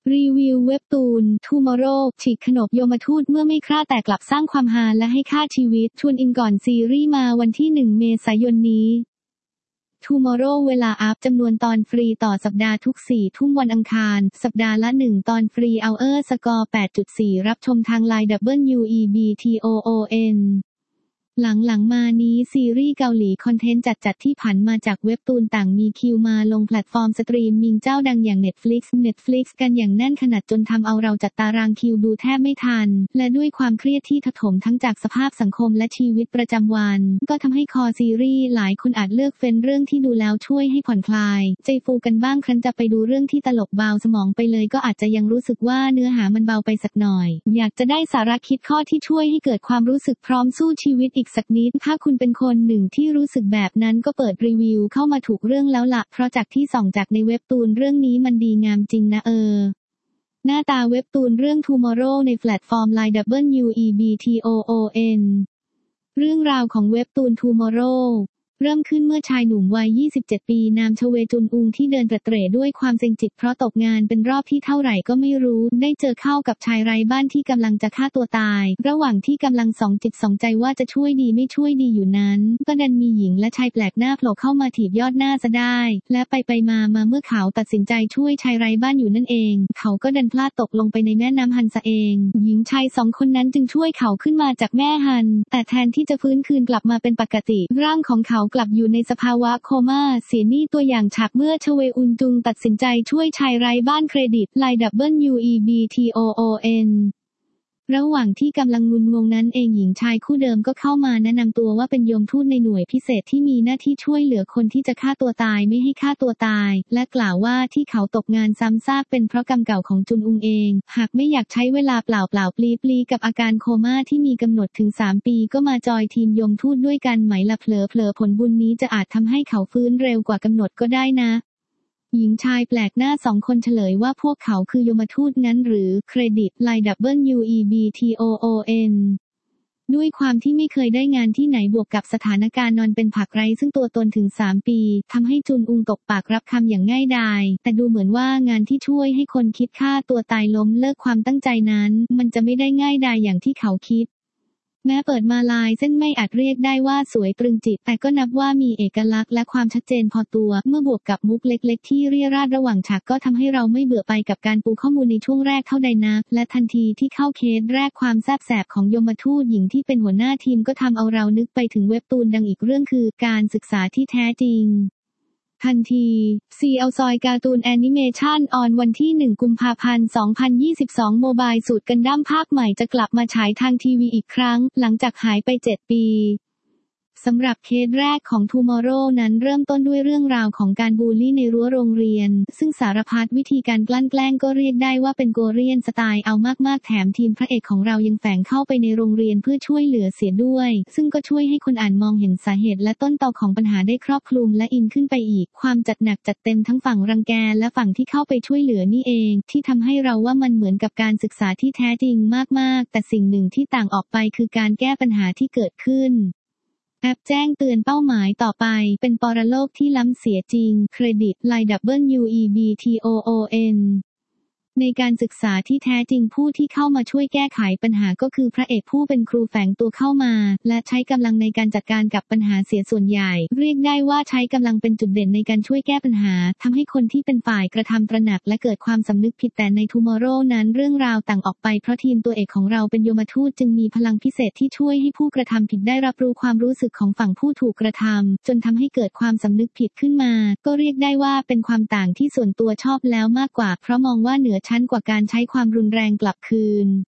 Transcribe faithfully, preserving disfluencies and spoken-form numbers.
รีวิวเว็บตูน Tomorrow ฉีกขนบโยมทูตเมื่อไม่ฆ่าแต่กลับสร้างความฮาและให้ค่าชีวิตชวนอินก่อนซีรีส์มาวันที่หนึ่งเมษายนนี้ Tomorrow เวลาอัพจำนวนตอนฟรีต่อสัปดาห์ทุกสี่ทุ่มวันอังคารสัปดาห์ละหนึ่งตอนฟรีเอาเออร์สกอร์ แปดจุดสี่ รับชมทางไลน์ ดับเบิลยู อี บี ที โอ โอ เอ็นหลังๆมานี้ซีรีส์เกาหลีคอนเทนต์จัดๆที่ผันมาจากเว็บตูนต่างมีคิวมาลงแพลตฟอร์มสตรีมมิ่งเจ้าดังอย่าง Netflix Netflix กันอย่างแน่นขนาดจนทำเอาเราจัดตารางคิวดูแทบไม่ทันและด้วยความเครียดที่ถาโถมทั้งจากสภาพสังคมและชีวิตประจำวันก็ทำให้คอซีรีส์หลายคนอาจเลือกเฟ้นเรื่องที่ดูแล้วช่วยให้ผ่อนคลายใจฟูกันบ้างครั้นจะไปดูเรื่องที่ตลกเบาสมองไปเลยก็อาจจะยังรู้สึกว่าเนื้อหามันเบาไปสักหน่อยอยากจะได้สาระคิดข้อที่ช่วยให้เกิดความรู้สึกพร้อมสู้ชีวิตอีกสักนิดถ้าคุณเป็นคนหนึ่งที่รู้สึกแบบนั้นก็เปิดรีวิวเข้ามาถูกเรื่องแล้วล่ะเพราะจากที่ส่องจากในเว็บตูนเรื่องนี้มันดีงามจริงนะเออหน้าตาเว็บตูนเรื่อง Tomorrow ในแพลตฟอร์ม ไลน์ ดับเบิลยู อี บี ที โอ โอ เอ็น เรื่องราวของเว็บตูน Tomorrowเริ่มขึ้นเมื่อชายหนุ่มวัย ยี่สิบเจ็ด ปีนามชเวจุนอุงที่เดินเตร่ด้วยความเซ็งจิตเพราะตกงานเป็นรอบที่เท่าไหร่ก็ไม่รู้ได้เจอเข้ากับชายไร้บ้านที่กำลังจะฆ่าตัวตายระหว่างที่กำลังสองจิตสองใจว่าจะช่วยดีไม่ช่วยดีอยู่นั้นก็ดันมีหญิงและชายแปลกหน้าโผล่เข้ามาถีบยอดหน้าซะได้และไปไปมามาเมื่อเขาตัดสินใจช่วยชายไร้บ้านอยู่นั่นเองเขาก็ดันพลาดตกลงไปในแม่น้ำฮันซะเองหญิงชายสองคนนั้นจึงช่วยเขาขึ้นมาจากแม่ฮันแต่แทนที่จะฟื้นคืนกลับมาเป็นปกติร่างของเขากลับอยู่ในสภาวะโคม่าเสียนี่ตัวอย่างฉากเมื่อชเวอุนจุงตัดสินใจช่วยชายไร้บ้านเครดิตไลน์ ดับเบิลยู อี บี ที โอ โอ เอ็น ระหว่างที่กำลังงุนงงนั้นเองหญิงชายคู่เดิมก็เข้ามาแนะนำตัวว่าเป็นโยมทูตในหน่วยพิเศษที่มีหน้าที่ช่วยเหลือคนที่จะฆ่าตัวตายไม่ให้ฆ่าตัวตายและกล่าวว่าที่เขาตกงานซ้ำซากเป็นเพราะกรรมเก่าของจุนอุงเองหากไม่อยากใช้เวลาเปล่าเปล่าปลีปลีกับอาการโคม่าที่มีกำหนดถึงสามปีก็มาจอยทีมโยมทูตด้วยกันไหมละเผลอเผลอผลบุญนี้จะอาจทำให้เขาฟื้นเร็วกว่ากำหนดก็ได้นะหญิงชายแปลกหน้าสองคนเฉลยว่าพวกเขาคือยมทูตงั้นหรือเครดิตไลน์ ดับเบิลยู อี บี ที โอ โอ เอ็น ด้วยความที่ไม่เคยได้งานที่ไหนบวกกับสถานการณ์นอนเป็นผักไร้ซึ่งตัวตนถึงสามปีทำให้จุนอุงตกปากรับคำอย่างง่ายดายแต่ดูเหมือนว่างานที่ช่วยให้คนคิดฆ่าตัวตายล้มเลิกความตั้งใจนั้นมันจะไม่ได้ง่ายดายอย่างที่เขาคิดแม้เปิดมาลายเส้นไม่อาจเรียกได้ว่าสวยตรึงจิตแต่ก็นับว่ามีเอกลักษณ์และความชัดเจนพอตัวเมื่อบวกกับมุกเล็กๆที่เรี่ยราดระหว่างฉากก็ทำให้เราไม่เบื่อไปกับการปูข้อมูลในช่วงแรกเท่าใดนักและทันทีที่เข้าเคสแรกความแซ่บแสบของยมทูตหญิงที่เป็นหัวหน้าทีมก็ทำเอาเรานึกไปถึงเว็บตูนดังอีกเรื่องคือการศึกษาที่แท้จริงทันที ซี แอล ซอยการ์ตูนแอนิเมชันออนวันที่หนึ่งกุมภาพันธ์สองพันยี่สิบสองโมบายสูตรกันดั้มภาคใหม่จะกลับมาฉายทางทีวีอีกครั้งหลังจากหายไปเจ็ดปีสำหรับเคสแรกของ Tomorrow นั้นเริ่มต้นด้วยเรื่องราวของการบูลลี่ในรั้วโรงเรียนซึ่งสารพัดวิธีการกลั่นแกล้งก็เรียกได้ว่าเป็นโกเรียนสไตล์เอามากๆแถมทีมพระเอกของเรายังแฝงเข้าไปในโรงเรียนเพื่อช่วยเหลือเสียด้วยซึ่งก็ช่วยให้คนอ่านมองเห็นสาเหตุและต้นตอของปัญหาได้ครอบคลุมและอินขึ้นไปอีกความจัดหนักจัดเต็มทั้งฝั่งรังแกและฝั่งที่เข้าไปช่วยเหลือนี่เองที่ทำให้เราว่ามันเหมือนกับการศึกษาที่แท้จริงมากๆแต่สิ่งหนึ่งที่ต่างออกไปคือการแก้ปัญหาที่เกิดขึ้นแอปแจ้งเตือนเป้าหมายต่อไปเป็นปรโลกที่ล้ำเสียจริงเครดิตไลน์ ดับเบิลยู อี บี ที โอ โอ เอ็น ในการศึกษาที่แท้จริงผู้ที่เข้ามาช่วยแก้ไขปัญหาก็คือพระเอกผู้เป็นครูแฝงตัวเข้ามาและใช้กำลังในการจัดการกับปัญหาเสียส่วนใหญ่เรียกได้ว่าใช้กำลังเป็นจุดเด่นในการช่วยแก้ปัญหาทำให้คนที่เป็นฝ่ายกระทำตระหนักและเกิดความสำนึกผิดแต่ใน Tomorrow นั้นเรื่องราวต่างออกไปเพราะทีมตัวเอกของเราเป็นยมทูตจึงมีพลังพิเศษที่ช่วยให้ผู้กระทำผิดได้รับรู้ความรู้สึกของฝั่งผู้ถูกกระทำจนทำให้เกิดความสำนึกผิดขึ้นมาก็เรียกได้ว่าเป็นความต่างที่ส่วนตัวชอบแล้วมากกว่าเพราะมองว่าเหนือชั้นกว่าการใช้ความรุนแรงกลับคืน